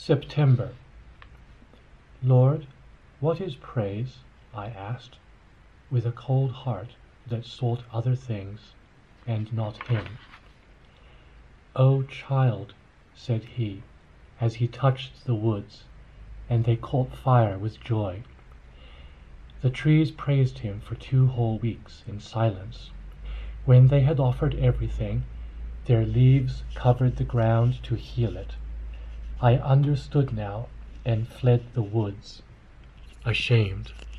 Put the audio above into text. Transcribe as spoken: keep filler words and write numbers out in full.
September. Lord, what is praise? I asked, with a cold heart that sought other things, and not him. O child, said he, as he touched the woods, and they caught fire with joy. The trees praised him for two whole weeks in silence. When they had offered everything, their leaves covered the ground to heal it. I understood now, and fled the woods, ashamed.